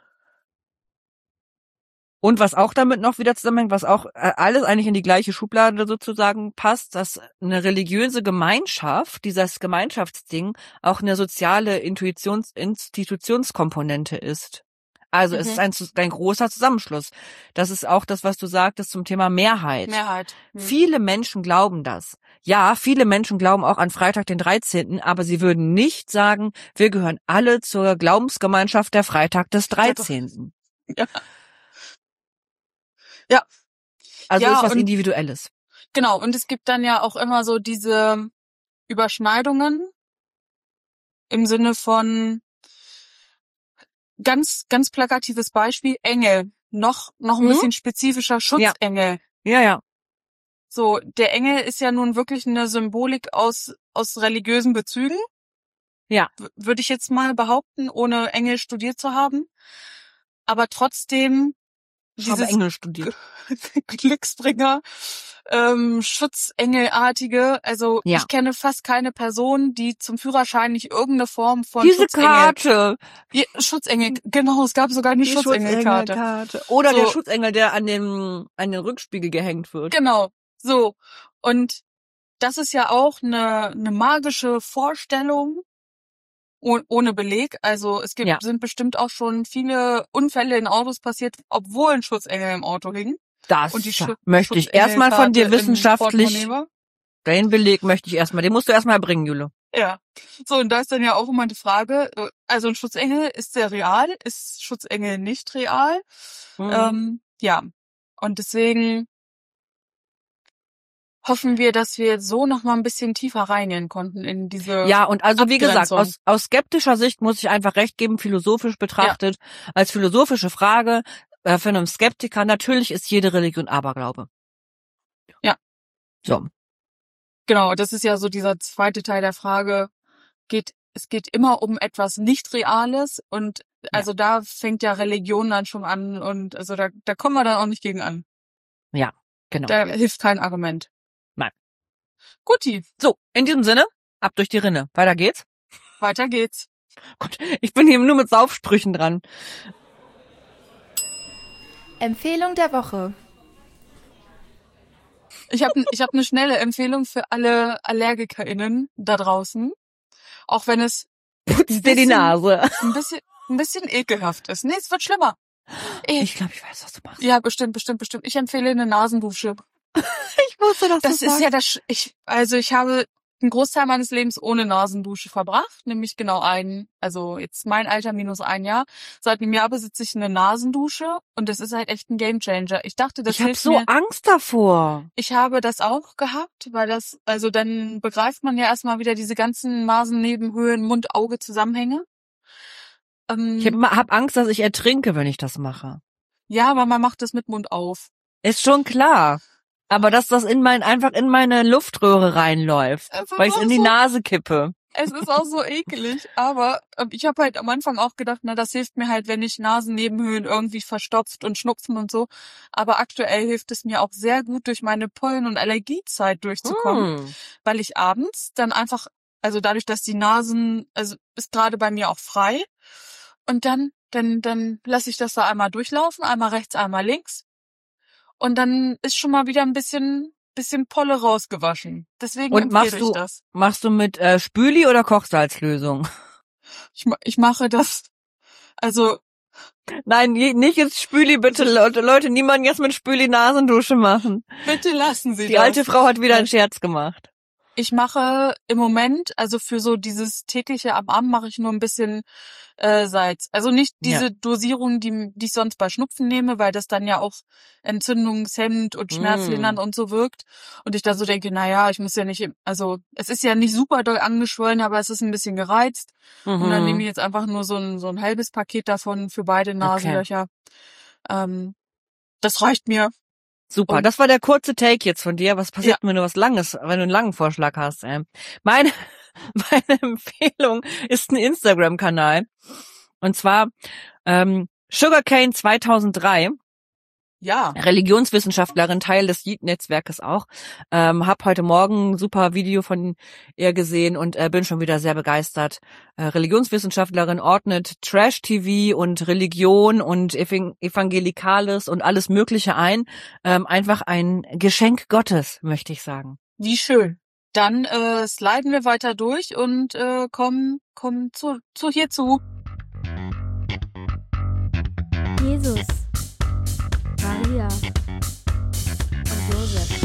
Und was auch damit noch wieder zusammenhängt, was auch alles eigentlich in die gleiche Schublade sozusagen passt, dass eine religiöse Gemeinschaft, dieses Gemeinschaftsding, auch eine soziale Intuitions- Institutionskomponente ist. Also mhm. es ist ein, ein großer Zusammenschluss. Das ist auch das, was du sagtest zum Thema Mehrheit. Mehrheit. Mhm. Viele Menschen glauben das. Ja, viele Menschen glauben auch an Freitag den dreizehnten, aber sie würden nicht sagen, wir gehören alle zur Glaubensgemeinschaft der Freitag des dreizehnten. Ja. Ja. Also ja, ist was und, Individuelles. Genau, und es gibt dann ja auch immer so diese Überschneidungen im Sinne von ganz, ganz plakatives Beispiel, Engel. Noch, noch ein mhm. bisschen spezifischer, Schutzengel. Ja. ja, ja. So, der Engel ist ja nun wirklich eine Symbolik aus, aus religiösen Bezügen. Ja. W- würde ich jetzt mal behaupten, ohne Engel studiert zu haben. Aber trotzdem Ich habe Engel studiert. Glücksbringer, ähm, Schutzengelartige. Also ja. ich kenne fast keine Person, die zum Führerschein nicht irgendeine Form von Diese Schutzengel... Karte. Ja, Schutzengel, genau, es gab sogar eine Die Schutzengelkarte. Schutzengelkarte. Oder so. der Schutzengel, der an dem an den Rückspiegel gehängt wird. Genau, so. Und das ist ja auch eine, eine magische Vorstellung, ohne Beleg. Also es gibt ja. sind bestimmt auch schon viele Unfälle in Autos passiert, obwohl ein Schutzengel im Auto hing. Das und die Sch- möchte ich erstmal von dir wissenschaftlich, den Beleg möchte ich erstmal, den musst du erstmal bringen, Jule. Ja, so und da ist dann ja auch immer die Frage, also ein Schutzengel, ist der real? Ist Schutzengel nicht real? Mhm. Ähm, ja, und deswegen hoffen wir, dass wir so noch mal ein bisschen tiefer reingehen konnten in diese Ja, und also wie gesagt, aus, aus skeptischer Sicht muss ich einfach recht geben, philosophisch betrachtet, ja. als philosophische Frage äh, für einen Skeptiker, natürlich ist jede Religion Aberglaube. Ja. So. Genau, das ist ja so dieser zweite Teil der Frage, geht es geht immer um etwas Nicht-Reales und also ja. da fängt ja Religion dann schon an und also da, da kommen wir dann auch nicht gegen an. Ja, genau. Da hilft kein Argument. Nein. Guti. So, in diesem Sinne, ab durch die Rinne. Weiter geht's. Weiter geht's. Gott, ich bin hier nur mit Saufsprüchen dran. Empfehlung der Woche. Ich habe ich hab eine schnelle Empfehlung für alle AllergikerInnen da draußen. Auch wenn es Putz dir die Nase. Ein bisschen, ein bisschen ekelhaft ist. Nee, es wird schlimmer. Ich, ich glaube, ich weiß, was du machst. Ja, bestimmt, bestimmt, bestimmt. Ich empfehle eine Nasendusche. Ich wusste, dass das du ist sagst. ja das. Ich, also ich habe einen Großteil meines Lebens ohne Nasendusche verbracht, nämlich genau ein, also jetzt mein Alter minus ein Jahr. Seit einem Jahr besitze ich eine Nasendusche und das ist halt echt ein Gamechanger. Ich dachte, das ich hilft mir. Ich habe so Angst davor. Ich habe das auch gehabt, weil das, also dann begreift man ja erstmal wieder diese ganzen Nasennebenhöhlen, Mund-Auge-Zusammenhänge. Ähm, ich habe hab Angst, dass ich ertrinke, wenn ich das mache. Ja, aber man macht das mit Mund auf. Ist schon klar. Aber dass das in mein, einfach in meine Luftröhre reinläuft, weil ich es in die so, Nase kippe. Es ist auch so ekelig, aber ich habe halt am Anfang auch gedacht, na, das hilft mir halt, wenn ich Nasennebenhöhlen irgendwie verstopft und Schnupfen und so. Aber aktuell hilft es mir auch sehr gut, durch meine Pollen- und Allergiezeit durchzukommen, hm. weil ich abends dann einfach, also dadurch, dass die Nasen, also ist gerade bei mir auch frei und dann, dann, dann lasse ich das da einmal durchlaufen, einmal rechts, einmal links. Und dann ist schon mal wieder ein bisschen bisschen Polle rausgewaschen. Deswegen und empfehle machst ich du, das. Machst du mit äh, Spüli oder Kochsalzlösung? Ich, ich mache das. Also nein, nicht jetzt Spüli, bitte Leute, Leute, niemand jetzt mit Spüli Nasendusche machen. Bitte lassen Sie Die das. Die alte Frau hat wieder einen Scherz gemacht. Ich mache im Moment, also für so dieses tägliche am Abend mache ich nur ein bisschen äh, Salz. Also nicht diese ja. Dosierung, die, die ich sonst bei Schnupfen nehme, weil das dann ja auch entzündungshemmend und schmerzlindernd mm. und so wirkt. Und ich da so denke, naja, ich muss ja nicht, also es ist ja nicht super doll angeschwollen, aber es ist ein bisschen gereizt. Mhm. Und dann nehme ich jetzt einfach nur so ein, so ein halbes Paket davon für beide Nasenlöcher. Okay. Ähm, das reicht mir. Super, und das war der kurze Take jetzt von dir. Was passiert, ja. wenn du was Langes, wenn du einen langen Vorschlag hast? Ey? Meine, meine Empfehlung ist ein Instagram-Kanal. Und zwar ähm, Sugarcane zweitausenddrei. Ja. Religionswissenschaftlerin, Teil des Yeet-Netzwerkes auch. Ähm, hab heute Morgen ein super Video von ihr gesehen und äh, bin schon wieder sehr begeistert. Äh, Religionswissenschaftlerin ordnet Trash-T V und Religion und Ev- Evangelikales und alles Mögliche ein. Ähm, einfach ein Geschenk Gottes, möchte ich sagen. Wie schön. Dann äh, sliden wir weiter durch und äh, kommen, kommen zu, zu hierzu. Jesus. Maria und Josef.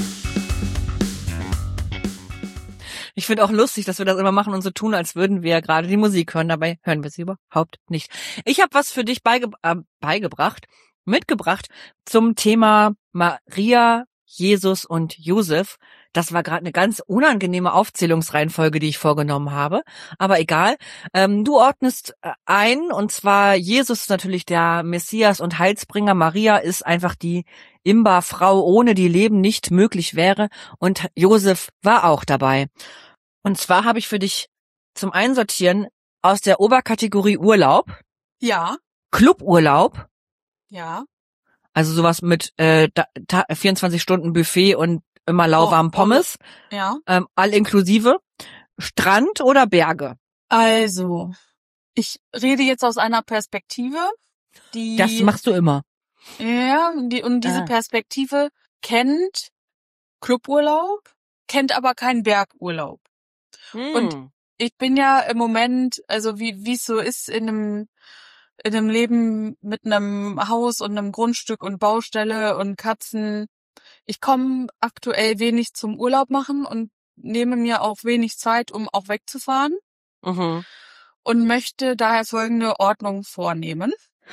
Ich finde auch lustig, dass wir das immer machen und so tun, als würden wir gerade die Musik hören. Dabei hören wir sie überhaupt nicht. Ich habe was für dich beige- äh, beigebracht, mitgebracht zum Thema Maria, Jesus und Josef. Das war gerade eine ganz unangenehme Aufzählungsreihenfolge, die ich vorgenommen habe. Aber egal. Ähm, du ordnest ein, und zwar Jesus ist natürlich der Messias und Heilsbringer. Maria ist einfach die Imba-Frau, ohne die Leben nicht möglich wäre. Und Josef war auch dabei. Und zwar habe ich für dich zum Einsortieren aus der Oberkategorie Urlaub. Ja. Cluburlaub. Ja. Also sowas mit äh, da, ta- vierundzwanzig Stunden Buffet und immer lauwarmen Oh, Pommes. Ja. Ähm, all inklusive. Strand oder Berge? Also, ich rede jetzt aus einer Perspektive, die... Das machst du immer. Ja, die, und diese Ah. Perspektive kennt Cluburlaub, kennt aber keinen Bergurlaub. Und Hm. ich bin ja im Moment, also wie wie es so ist in einem in einem Leben mit einem Haus und einem Grundstück und Baustelle und Katzen. Ich komme aktuell wenig zum Urlaub machen und nehme mir auch wenig Zeit, um auch wegzufahren Mhm. und möchte daher folgende Ordnung vornehmen.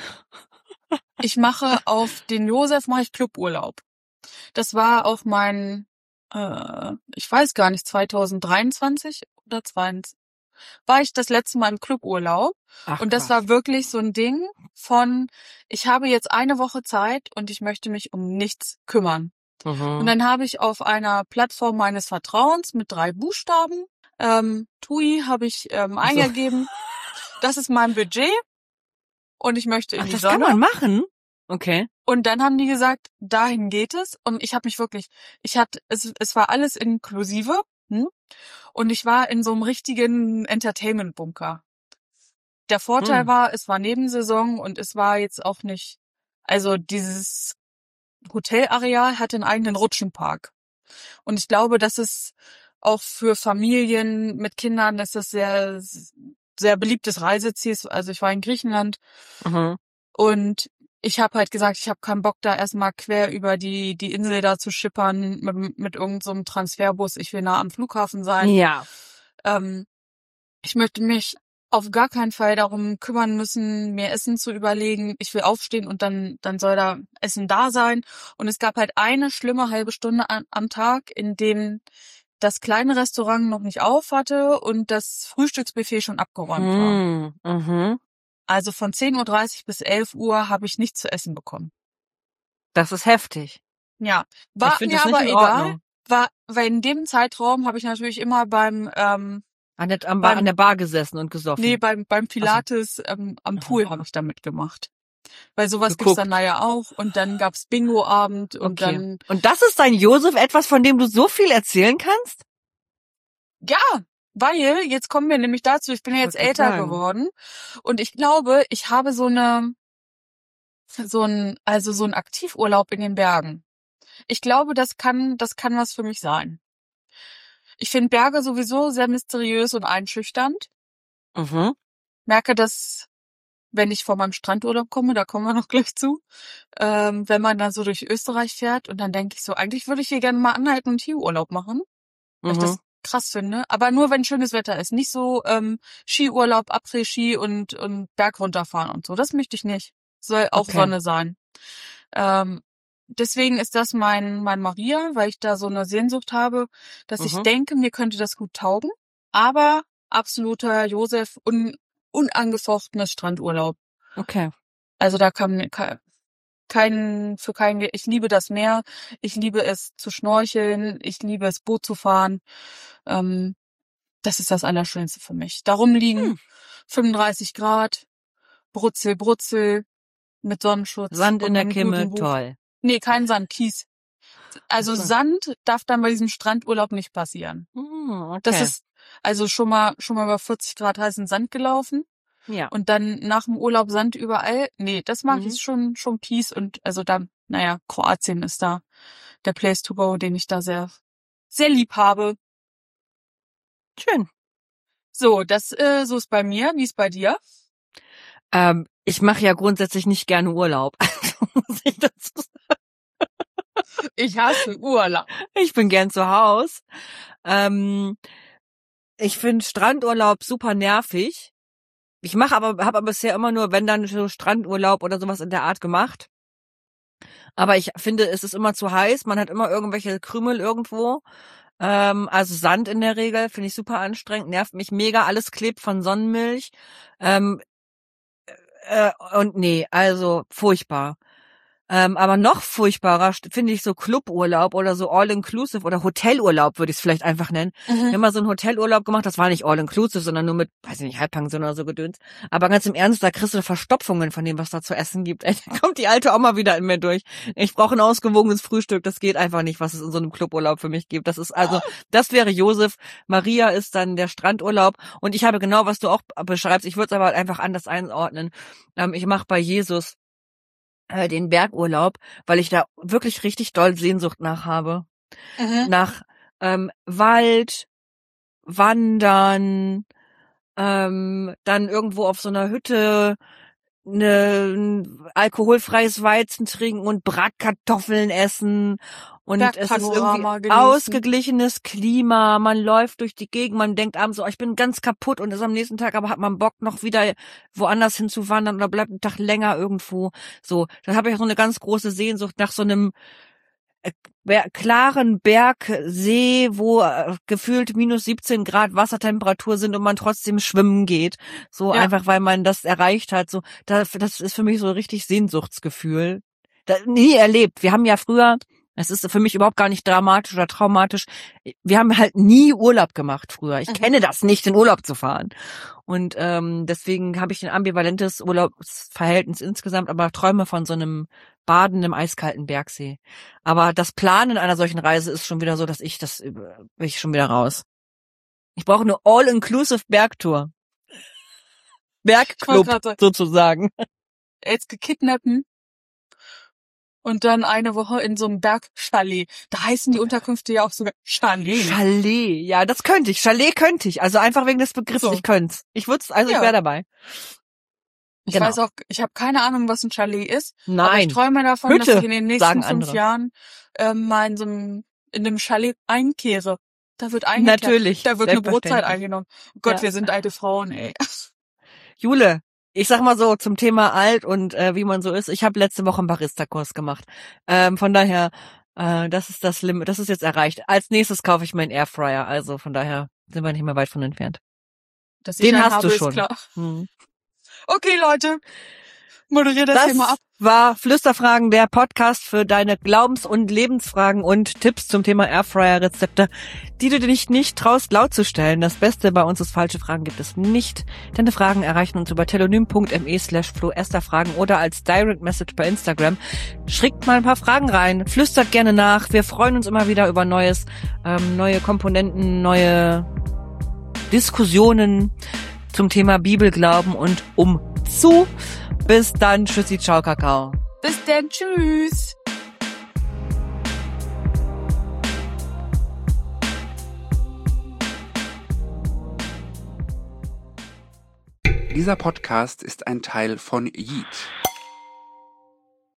Ich mache auf den Josef mache ich Cluburlaub. Das war auch mein, äh, ich weiß gar nicht, zwanzig dreiundzwanzig oder zweiundzwanzig, war ich das letzte Mal im Cluburlaub. Ach, Und das krass. war wirklich so ein Ding von, ich habe jetzt eine Woche Zeit und ich möchte mich um nichts kümmern. Mhm. Und dann habe ich auf einer Plattform meines Vertrauens mit drei Buchstaben, ähm, T U I, habe ich ähm, eingegeben. Das ist mein Budget und ich möchte in Ach, die das Sonne. kann man machen? Okay. Und dann haben die gesagt, dahin geht es. Und ich habe mich wirklich, ich hatte, es, es war alles inklusive. Hm? Und ich war in so einem richtigen Entertainment-Bunker. Der Vorteil Hm. war, es war Nebensaison und es war jetzt auch nicht, also dieses Hotelareal hatte einen eigenen Rutschenpark. Und ich glaube, das ist auch für Familien mit Kindern, das ist sehr, sehr beliebtes Reiseziel. Also ich war in Griechenland Mhm. und ich habe halt gesagt, ich habe keinen Bock, da erstmal quer über die die Insel da zu schippern mit, mit irgendeinem so einem Transferbus. Ich will nah am Flughafen sein. Ja. Ähm, ich möchte mich auf gar keinen Fall darum kümmern müssen, mir Essen zu überlegen. Ich will aufstehen und dann dann soll da Essen da sein. Und es gab halt eine schlimme halbe Stunde an, am Tag, in dem das kleine Restaurant noch nicht auf hatte und das Frühstücksbuffet schon abgeräumt war. Hm. Mhm. Also von zehn Uhr dreißig bis elf Uhr habe ich nichts zu essen bekommen. Das ist heftig. Ja, Ich war finde mir das nicht aber in egal, Ordnung. war, weil in dem Zeitraum habe ich natürlich immer beim, ähm, An der, am Bar, beim an der Bar gesessen und gesoffen. nee, beim, beim Pilates ähm, am Pool habe ich da mitgemacht. Weil sowas gibt's dann Geguckt. da ja auch und dann gab's Bingo-Abend und Okay. dann, Und das ist dein Josef, etwas, von dem du so viel erzählen kannst? ja, weil jetzt kommen wir nämlich dazu, ich bin ja jetzt Wollte grad älter sagen. geworden und ich glaube, ich habe so eine, so ein, also so ein Aktivurlaub in den Bergen. Ich glaube, das kann, das kann was für mich sein. Ich finde Berge sowieso sehr mysteriös und einschüchternd. Mhm. Merke das, wenn ich von meinem Strandurlaub komme, da kommen wir noch gleich zu, ähm, wenn man dann so durch Österreich fährt und dann denke ich so, eigentlich würde ich hier gerne mal anhalten und Skiurlaub machen, weil ich das Mhm. krass finde. Aber nur, wenn schönes Wetter ist. Nicht so ähm, Skiurlaub, Après-Ski und, und Berg runterfahren und so. Das möchte ich nicht. Soll auch Okay. Sonne sein. Ähm, deswegen ist das mein, mein Maria, weil ich da so eine Sehnsucht habe, dass ich Mhm. denke, mir könnte das gut taugen. Aber absoluter Josef, un, unangefochtenes Strandurlaub. Okay. Also da kann ke- kein, für kein, Ge- ich liebe das Meer, ich liebe es zu schnorcheln, ich liebe es Boot zu fahren. Ähm, das ist das Allerschönste für mich. Darum liegen Hm. fünfunddreißig Grad, Brutzel, Brutzel, mit Sonnenschutz Sand in und der einem Kimme, guten Buch. toll. Nee, kein Sand, Kies. Also Ach so. Sand darf dann bei diesem Strandurlaub nicht passieren. Hm, Das okay. ist also schon mal schon mal über vierzig Grad heißen Sand gelaufen Ja. und dann nach dem Urlaub Sand überall. Nee, das mag Mhm. ich schon schon Kies und also dann, naja, Kroatien ist da der Place to go, den ich da sehr sehr lieb habe. Schön. So, das äh, so ist bei mir. Wie ist bei dir? Ähm, ich mache ja grundsätzlich nicht gerne Urlaub. Also muss ich dazu sagen. Ich hasse Urlaub. Ich bin gern zu Haus. Ähm, ich finde Strandurlaub super nervig. Ich mache aber, habe aber bisher immer nur, wenn dann so Strandurlaub oder sowas in der Art gemacht. Aber ich finde, es ist immer zu heiß. Man hat immer irgendwelche Krümel irgendwo. Ähm, also Sand in der Regel finde ich super anstrengend, nervt mich mega. Alles klebt von Sonnenmilch. Ähm, äh, und nee, also furchtbar. Ähm, aber noch furchtbarer finde ich so Cluburlaub oder so All-Inclusive oder Hotelurlaub, würde ich es vielleicht einfach nennen. Mhm. Wir haben mal so einen Hotelurlaub gemacht, das war nicht All-Inclusive, sondern nur mit, weiß ich nicht, Halbpension oder so Gedöns. Aber ganz im Ernst, da kriegst du Verstopfungen von dem, was da zu essen gibt. Ey, da kommt die Alte auch mal wieder in mir durch. Ich brauche ein ausgewogenes Frühstück, das geht einfach nicht, was es in so einem Cluburlaub für mich gibt. Das ist also, das wäre Josef, Maria ist dann der Strandurlaub und ich habe genau, was du auch beschreibst, ich würde es aber halt einfach anders einordnen. Ähm, ich mache bei Jesus den Bergurlaub, weil ich da wirklich richtig doll Sehnsucht nach habe. Mhm. Nach ähm, Wald, Wandern, ähm, dann irgendwo auf so einer Hütte ne, ein alkoholfreies Weizen trinken und Bratkartoffeln essen. Und es ist irgendwie genießen. Ausgeglichenes Klima, man läuft durch die Gegend, man denkt abends so, ich bin ganz kaputt und ist am nächsten Tag, aber hat man Bock noch wieder woanders hinzuwandern oder bleibt einen Tag länger irgendwo. So, da habe ich so eine ganz große Sehnsucht nach so einem äh, klaren Bergsee, wo äh, gefühlt minus siebzehn Grad Wassertemperatur sind und man trotzdem schwimmen geht. So ja. Einfach, weil man das erreicht hat. So, das, das ist für mich so richtig Sehnsuchtsgefühl. Da, nie erlebt. Wir haben ja früher, es ist für mich überhaupt gar nicht dramatisch oder traumatisch. Wir haben halt nie Urlaub gemacht früher. Ich mhm. kenne das nicht, in Urlaub zu fahren. Und ähm, deswegen habe ich ein ambivalentes Urlaubsverhältnis insgesamt, aber träume von so einem Baden im eiskalten Bergsee. Aber das Planen einer solchen Reise ist schon wieder so, dass ich das bin ich schon wieder raus. Ich brauche eine All-Inclusive Bergtour. Bergclub sozusagen. Jetzt gekidnappen. Und dann eine Woche in so einem Bergchalet. Da heißen die Unterkünfte ja auch sogar Chalet. Chalet, ja, das könnte ich. Chalet könnte ich. Also einfach wegen des Begriffs, so. Ich könnte es. Ich würde also ja. Ich wäre dabei. Ich genau. weiß auch, ich habe keine Ahnung, was ein Chalet ist. Nein. Aber ich träume davon, Hütte, dass ich in den nächsten fünf andere. Jahren ähm, mal in so einem, in einem Chalet einkehre. Da wird eingekehrt. Natürlich. Da wird eine Brotzeit eingenommen. Oh Gott, ja. Wir sind alte Frauen, ey. Jule, ich sag mal so zum Thema alt und äh, wie man so ist. Ich habe letzte Woche einen Barista-Kurs gemacht. Ähm, von daher, äh, das ist das Limit, das ist jetzt erreicht. Als nächstes kaufe ich meinen Airfryer. Also von daher sind wir nicht mehr weit von entfernt. Dass Den hast habe, du schon. Klar. Hm. Okay, Leute, moderier das, das Thema ab. War Flüsterfragen, der Podcast für deine Glaubens- und Lebensfragen und Tipps zum Thema Airfryer-Rezepte, die du dir nicht, nicht traust, laut zu stellen. Das Beste bei uns ist, falsche Fragen gibt es nicht. Deine Fragen erreichen uns über telonym.me slash floesterfragen oder als Direct Message bei Instagram. Schickt mal ein paar Fragen rein, flüstert gerne nach. Wir freuen uns immer wieder über Neues, ähm, neue Komponenten, neue Diskussionen zum Thema Bibelglauben und umzu. Bis dann, tschüssi, ciao, Kakao. Bis dann, tschüss. Dieser Podcast ist ein Teil von Yeet.